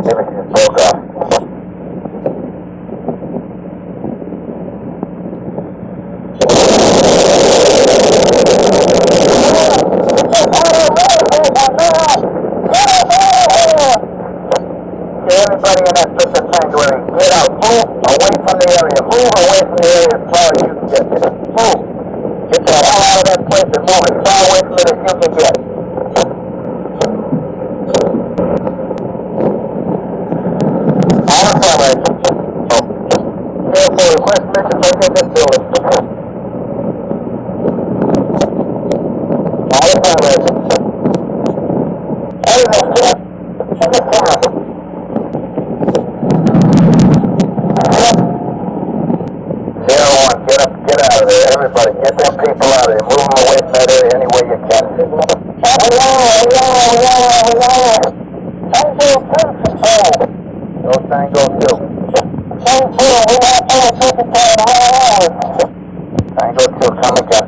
Everything's broke up. Everybody in that special sanctuary, get out. Move away from the area. Move away from the area as far as you can get. Move. Get the hell out of that place and move as far away from it as you can get. All affirmative. Therefore, request permission to enter this building. All affirmative. Everything, get this camera. Get out of there, everybody. Get them people out of there. Move them away from that area any way you can. No Tango 2. Tango 2, come again.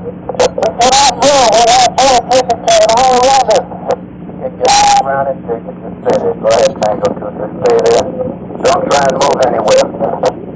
Get your arm around it, just stay there. Go ahead, Tango 2, just stay there. Don't try and move anywhere.